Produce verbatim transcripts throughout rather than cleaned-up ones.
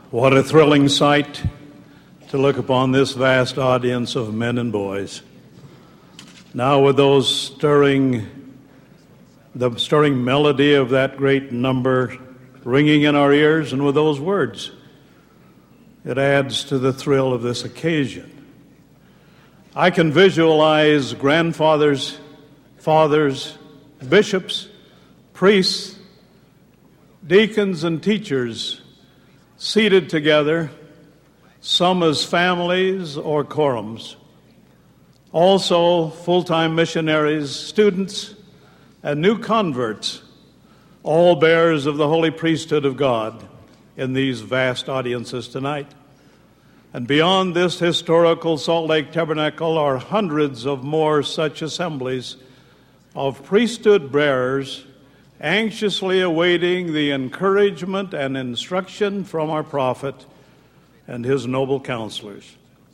What a thrilling sight to look upon this vast audience of men and boys. Now with those stirring, the stirring melody of that great number ringing in our ears, and with those words, it adds to the thrill of this occasion. I can visualize grandfathers, fathers, bishops, priests, deacons, and teachers seated together, some as families or quorums. Also, full-time missionaries, students, and new converts, all bearers of the holy priesthood of God in these vast audiences tonight. And beyond this historical Salt Lake Tabernacle are hundreds of more such assemblies of priesthood bearers anxiously awaiting the encouragement and instruction from our prophet and his noble counselors.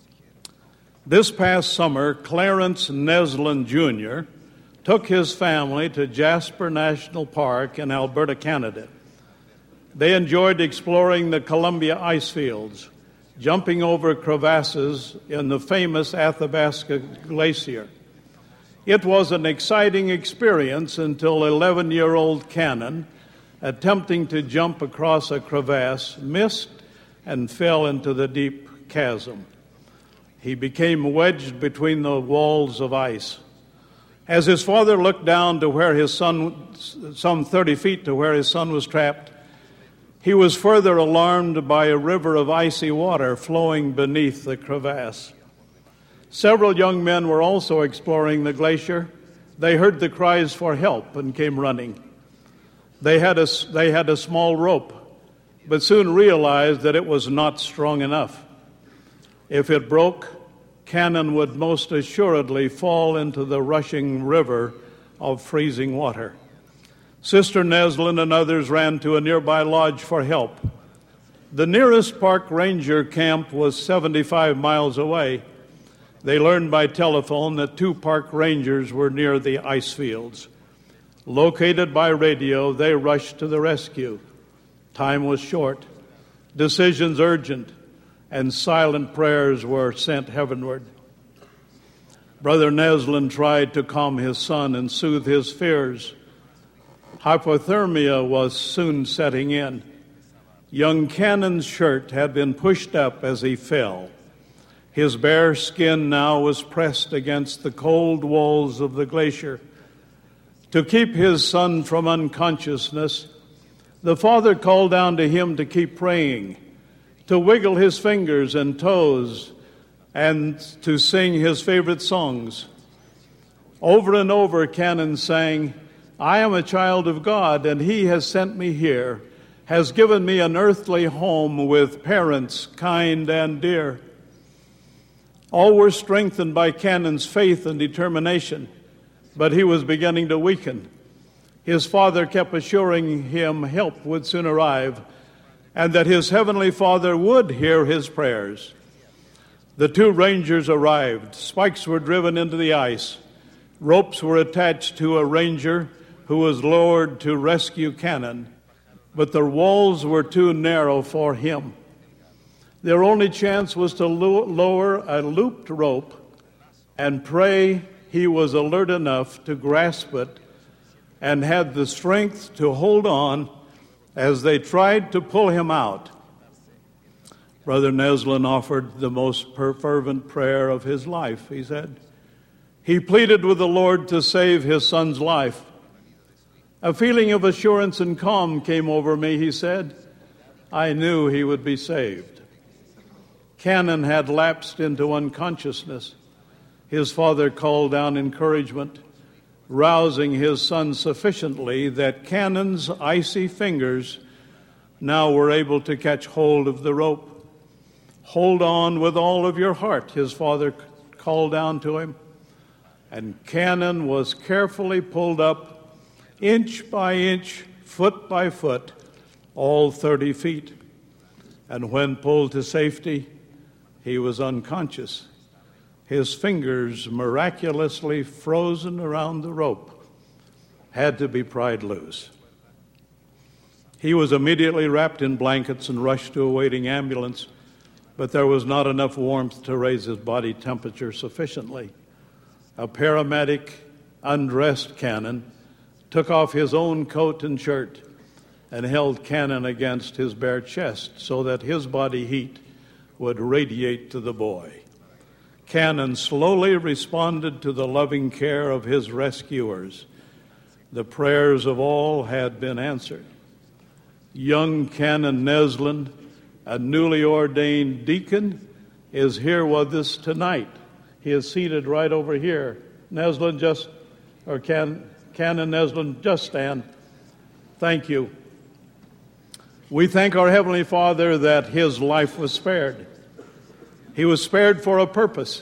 This past summer, Clarence Neslin Junior took his family to Jasper National Park in Alberta, Canada. They enjoyed exploring the Columbia ice fields, jumping over crevasses in the famous Athabasca Glacier. It was an exciting experience until eleven-year-old Cannon, attempting to jump across a crevasse, missed and fell into the deep chasm. He became wedged between the walls of ice. As his father looked down to where his son, some thirty feet to where his son was trapped, he was further alarmed by a river of icy water flowing beneath the crevasse. Several young men were also exploring the glacier. They heard the cries for help and came running. They had a, they had a small rope, but soon realized that it was not strong enough. If it broke, Cannon would most assuredly fall into the rushing river of freezing water. Sister Neslin and others ran to a nearby lodge for help. The nearest park ranger camp was seventy-five miles away. They learned by telephone that two park rangers were near the ice fields. Located by radio, they rushed to the rescue. Time was short, decisions urgent, and silent prayers were sent heavenward. Brother Neslin tried to calm his son and soothe his fears. Hypothermia was soon setting in. Young Cannon's shirt had been pushed up as he fell. His bare skin now was pressed against the cold walls of the glacier. To keep his son from unconsciousness, the father called down to him to keep praying, to wiggle his fingers and toes, and to sing his favorite songs. Over and over, Cannon sang, "I am a child of God, and he has sent me here, has given me an earthly home with parents kind and dear." All were strengthened by Cannon's faith and determination, but he was beginning to weaken. His father kept assuring him help would soon arrive, and that his heavenly Father would hear his prayers. The two rangers arrived. Spikes were driven into the ice. Ropes were attached to a ranger who was lowered to rescue Cannon, but the walls were too narrow for him. Their only chance was to lower a looped rope and pray he was alert enough to grasp it and had the strength to hold on as they tried to pull him out. Brother Neslin offered the most fervent prayer of his life, he said. He pleaded with the Lord to save his son's life. A feeling of assurance and calm came over me, he said. I knew he would be saved. Cannon had lapsed into unconsciousness. His father called down encouragement, rousing his son sufficiently that Cannon's icy fingers now were able to catch hold of the rope. Hold on with all of your heart, his father called down to him. And Cannon was carefully pulled up, inch by inch, foot by foot, all thirty feet. And when pulled to safety, he was unconscious, his fingers miraculously frozen around the rope, had to be pried loose. He was immediately wrapped in blankets and rushed to a waiting ambulance, but there was not enough warmth to raise his body temperature sufficiently. A paramedic undressed Cannon, took off his own coat and shirt, and held Cannon against his bare chest so that his body heat would radiate to the boy. Cannon slowly responded to the loving care of his rescuers. The prayers of all had been answered. Young Canon Neslin, a newly ordained deacon, is here with us tonight. He is seated right over here. Neslin, just, or Can, Canon Neslin, just stand. Thank you. We thank our Heavenly Father that his life was spared. He was spared for a purpose.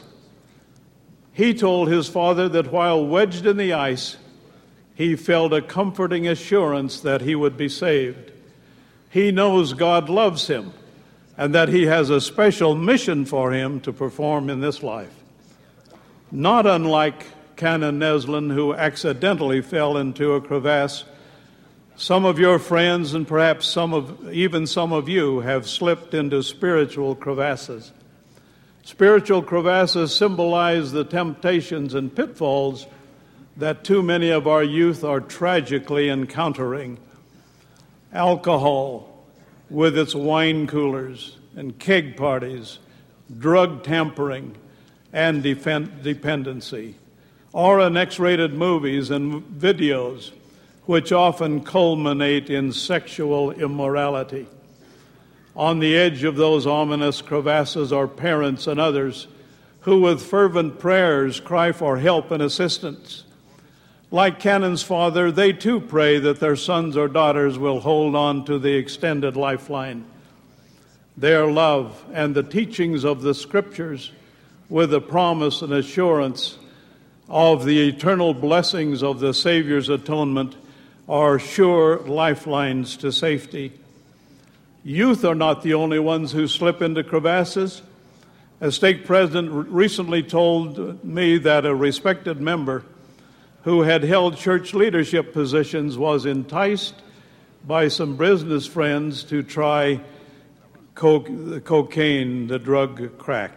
He told his father that while wedged in the ice, he felt a comforting assurance that he would be saved. He knows God loves him and that he has a special mission for him to perform in this life. Not unlike Canon Neslin, who accidentally fell into a crevasse, some of your friends and perhaps some of even some of you have slipped into spiritual crevasses. Spiritual crevasses symbolize the temptations and pitfalls that too many of our youth are tragically encountering. Alcohol, with its wine coolers and keg parties, drug tampering, and dependency, or in X-rated movies and videos, which often culminate in sexual immorality. On the edge of those ominous crevasses are parents and others who, with fervent prayers, cry for help and assistance. Like Canon's father, they too pray that their sons or daughters will hold on to the extended lifeline. Their love and the teachings of the Scriptures, with the promise and assurance of the eternal blessings of the Savior's atonement, are sure lifelines to safety. Youth are not the only ones who slip into crevasses. A stake president recently told me that a respected member who had held church leadership positions was enticed by some business friends to try co- cocaine, the drug crack.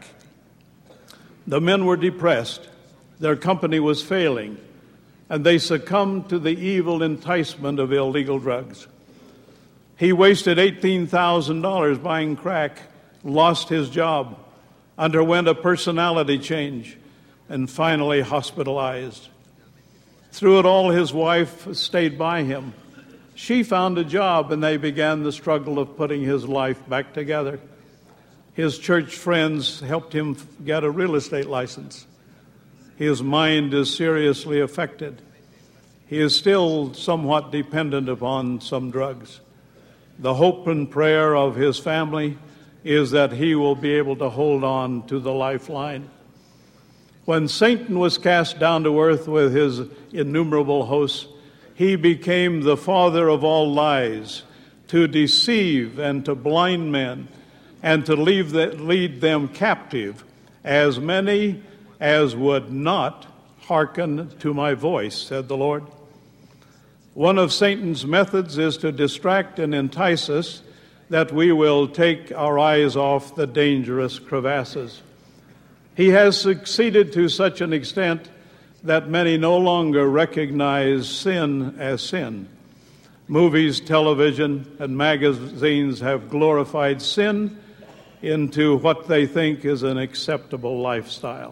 The men were depressed. Their company was failing, and they succumbed to the evil enticement of illegal drugs. He wasted eighteen thousand dollars buying crack, lost his job, underwent a personality change, and finally hospitalized. Through it all, his wife stayed by him. She found a job, and they began the struggle of putting his life back together. His church friends helped him get a real estate license. His mind is seriously affected. He is still somewhat dependent upon some drugs. The hope and prayer of his family is that he will be able to hold on to the lifeline. When Satan was cast down to earth with his innumerable hosts, he became the father of all lies, to deceive and to blind men, and to leave the, lead them captive, as many as would not hearken to my voice, said the Lord. One of Satan's methods is to distract and entice us that we will take our eyes off the dangerous crevasses. He has succeeded to such an extent that many no longer recognize sin as sin. Movies, television, and magazines have glorified sin into what they think is an acceptable lifestyle.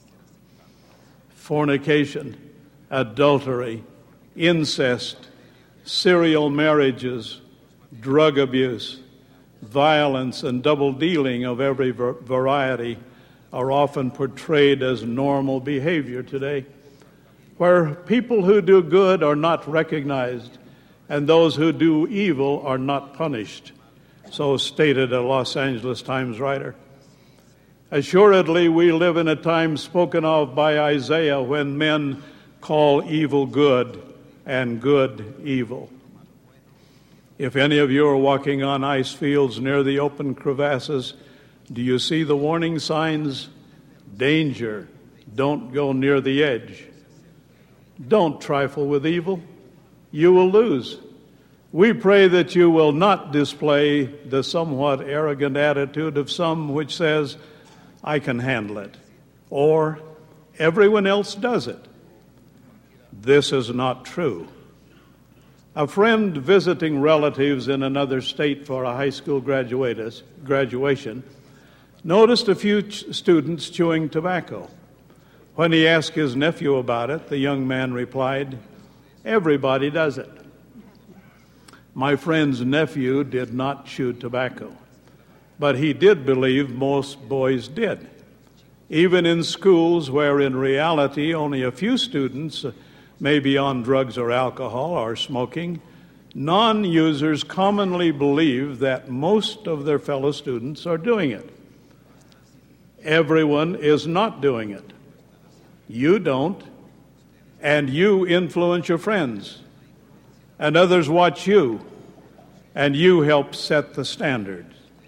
Fornication, adultery, incest, serial marriages, drug abuse, violence, and double dealing of every variety are often portrayed as normal behavior today, where people who do good are not recognized and those who do evil are not punished, so stated a Los Angeles Times writer. Assuredly, we live in a time spoken of by Isaiah when men call evil good and good evil. If any of you are walking on ice fields near the open crevasses, do you see the warning signs? Danger. Don't go near the edge. Don't trifle with evil. You will lose. We pray that you will not display the somewhat arrogant attitude of some which says, I can handle it, or everyone else does it. This is not true. A friend visiting relatives in another state for a high school graduation noticed a few ch- students chewing tobacco. When he asked his nephew about it, the young man replied, everybody does it. My friend's nephew did not chew tobacco, but he did believe most boys did. Even in schools where in reality only a few students may be on drugs or alcohol or smoking, non-users commonly believe that most of their fellow students are doing it. Everyone is not doing it. You don't, and you influence your friends, and others watch you, and you help set the standard.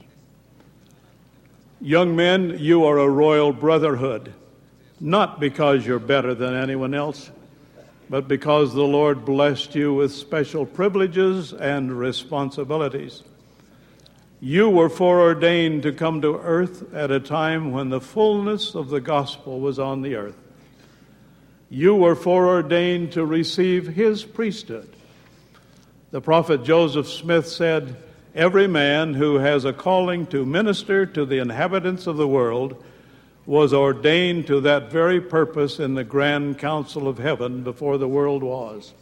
Young men, you are a royal brotherhood, not because you're better than anyone else, but because the Lord blessed you with special privileges and responsibilities. You were foreordained to come to earth at a time when the fullness of the gospel was on the earth. You were foreordained to receive his priesthood. The prophet Joseph Smith said, every man who has a calling to minister to the inhabitants of the world was ordained to that very purpose in the grand council of heaven before the world was.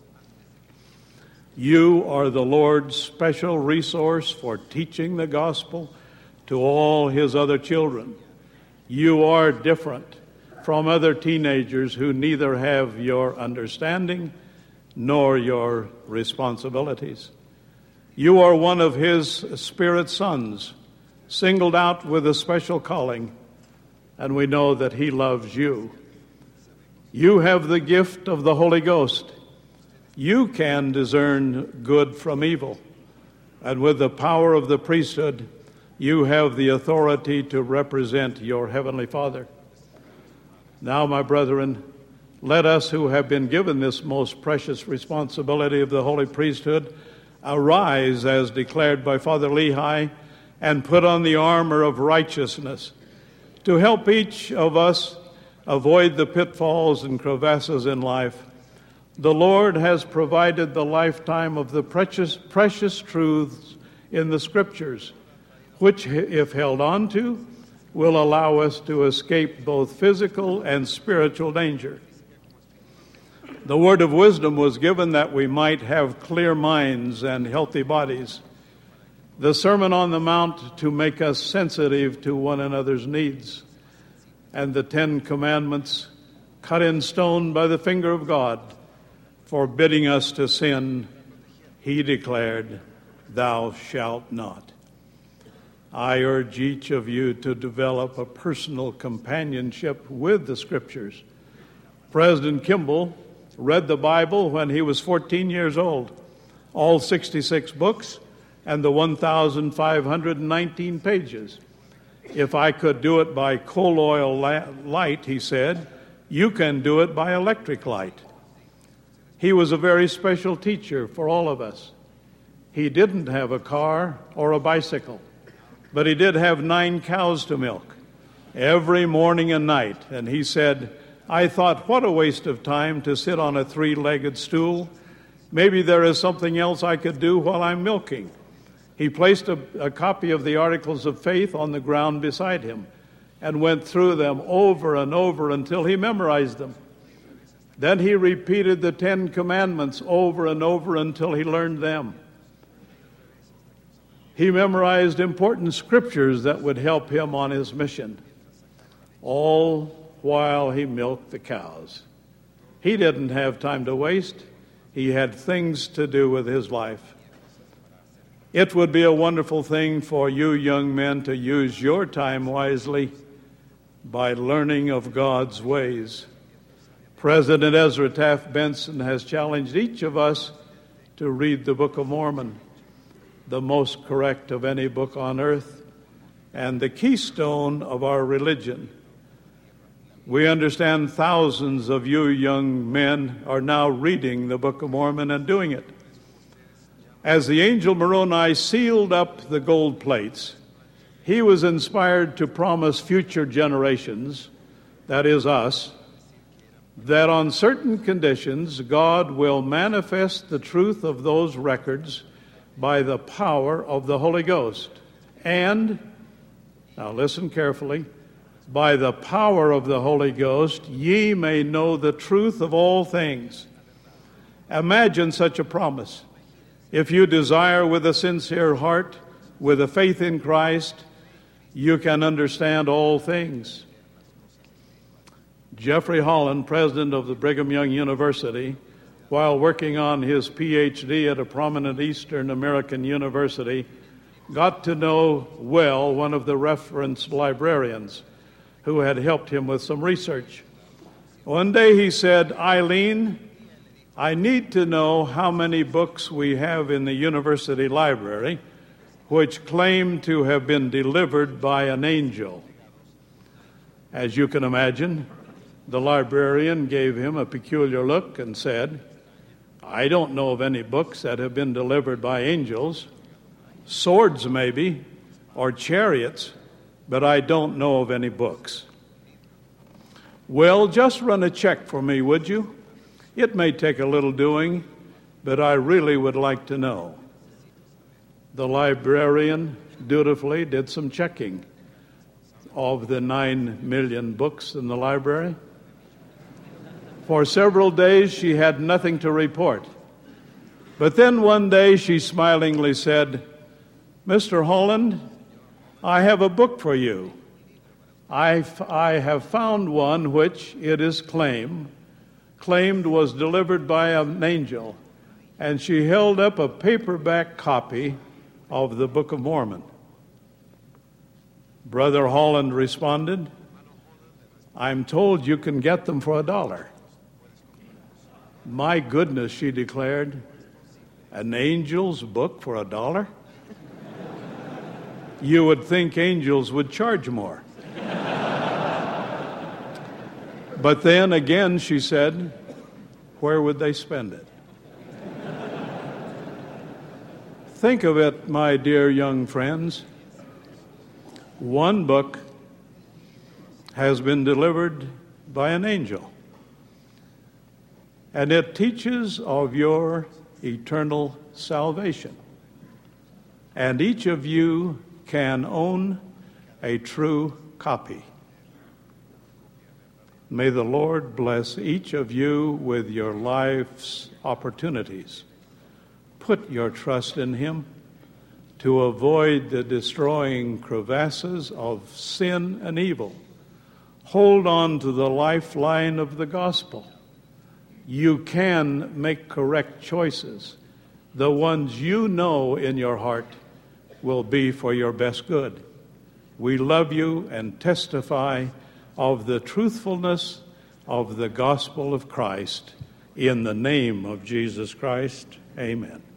You are the Lord's special resource for teaching the gospel to all his other children. You are different from other teenagers who neither have your understanding nor your responsibilities. You are one of his Spirit sons, singled out with a special calling, and we know that he loves you. You have the gift of the Holy Ghost. You can discern good from evil, and with the power of the priesthood, you have the authority to represent your Heavenly Father. Now, my brethren, let us who have been given this most precious responsibility of the holy priesthood arise as declared by Father Lehi and put on the armor of righteousness to help each of us avoid the pitfalls and crevasses in life. The Lord has provided the lifetime of the precious, precious truths in the Scriptures, which, if held on to, will allow us to escape both physical and spiritual danger. The word of wisdom was given that we might have clear minds and healthy bodies. The Sermon on the Mount to make us sensitive to one another's needs. And the Ten Commandments cut in stone by the finger of God, forbidding us to sin. He declared, "Thou shalt not." I urge each of you to develop a personal companionship with the Scriptures. President Kimball read the Bible when he was fourteen years old, all sixty-six books and the one thousand five hundred nineteen pages. If I could do it by coal oil light, he said, you can do it by electric light. He was a very special teacher for all of us. He didn't have a car or a bicycle, but he did have nine cows to milk every morning and night. And he said, I thought, what a waste of time to sit on a three-legged stool. Maybe there is something else I could do while I'm milking. He placed a, a copy of the Articles of Faith on the ground beside him and went through them over and over until he memorized them. Then he repeated the Ten Commandments over and over until he learned them. He memorized important scriptures that would help him on his mission, all while he milked the cows. He didn't have time to waste. He had things to do with his life. It would be a wonderful thing for you young men to use your time wisely by learning of God's ways. President Ezra Taft Benson has challenged each of us to read the Book of Mormon, the most correct of any book on earth, and the keystone of our religion. We understand thousands of you young men are now reading the Book of Mormon and doing it. As the angel Moroni sealed up the gold plates, he was inspired to promise future generations, that is us, that on certain conditions God will manifest the truth of those records by the power of the Holy Ghost. And, now listen carefully, by the power of the Holy Ghost ye may know the truth of all things. Imagine such a promise. If you desire with a sincere heart, with a faith in Christ, you can understand all things. Jeffrey Holland, president of the Brigham Young University, while working on his P H D at a prominent Eastern American university, got to know well one of the reference librarians who had helped him with some research. One day he said, "Eileen, I need to know how many books we have in the university library which claim to have been delivered by an angel." As you can imagine, the librarian gave him a peculiar look and said, "I don't know of any books that have been delivered by angels. Swords maybe, or chariots, but I don't know of any books." "Well, just run a check for me, would you? It may take a little doing, but I really would like to know." The librarian dutifully did some checking of the nine million books in the library. For several days she had nothing to report. But then one day she smilingly said, "Mister Holland, I have a book for you. I, I have found one which, it is claimed, claimed was delivered by an angel." And she held up a paperback copy of the Book of Mormon. Brother Holland responded, "I'm told you can get them for a dollar." "My goodness," she declared, "an angel's book for a dollar? You would think angels would charge more." But then again, she said, where would they spend it? Think of it, my dear young friends. One book has been delivered by an angel, and it teaches of your eternal salvation. And each of you can own a true copy. May the Lord bless each of you with your life's opportunities. Put your trust in Him to avoid the destroying crevasses of sin and evil. Hold on to the lifeline of the gospel. You can make correct choices. The ones you know in your heart will be for your best good. We love you and testify of the truthfulness of the gospel of Christ. In the name of Jesus Christ, amen.